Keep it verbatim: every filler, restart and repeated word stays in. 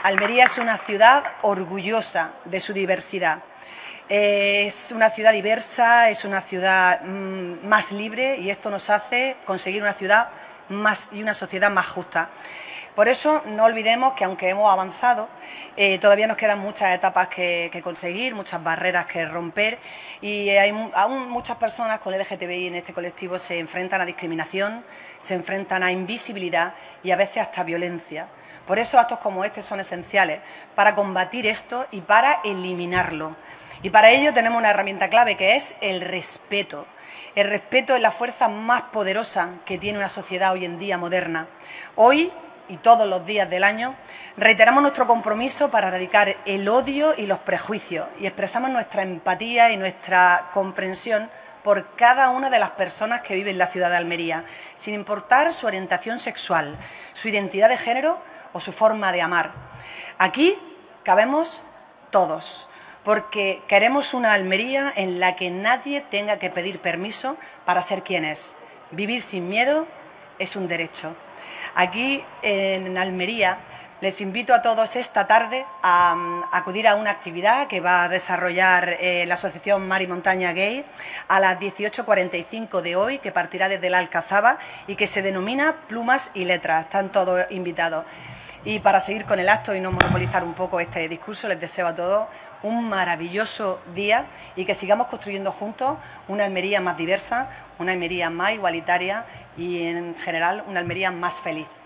Almería es una ciudad orgullosa de su diversidad. Es una ciudad diversa, es una ciudad mmm, más libre y esto nos hace conseguir una ciudad más y una sociedad más justa. Por eso no olvidemos que aunque hemos avanzado, eh, todavía nos quedan muchas etapas que, que conseguir, muchas barreras que romper y hay aún muchas personas con L G T B I en este colectivo se enfrentan a discriminación, se enfrentan a invisibilidad y a veces hasta violencia. Por eso actos como este son esenciales para combatir esto y para eliminarlo. Y para ello tenemos una herramienta clave que es el respeto. El respeto es la fuerza más poderosa que tiene una sociedad hoy en día moderna. Hoy y todos los días del año reiteramos nuestro compromiso para erradicar el odio y los prejuicios y expresamos nuestra empatía y nuestra comprensión por cada una de las personas que viven en la ciudad de Almería, sin importar su orientación sexual, su identidad de género o su forma de amar. Aquí cabemos todos, porque queremos una Almería en la que nadie tenga que pedir permiso para ser quien es. Vivir sin miedo es un derecho. Aquí en Almería les invito a todos esta tarde a, a acudir a una actividad que va a desarrollar eh, la Asociación Mar y Montaña Gay a las dieciocho cuarenta y cinco de hoy, que partirá desde la Alcazaba y que se denomina Plumas y Letras. Están todos invitados. Y para seguir con el acto y no monopolizar un poco este discurso, les deseo a todos un maravilloso día y que sigamos construyendo juntos una Almería más diversa, una Almería más igualitaria y en general una Almería más feliz.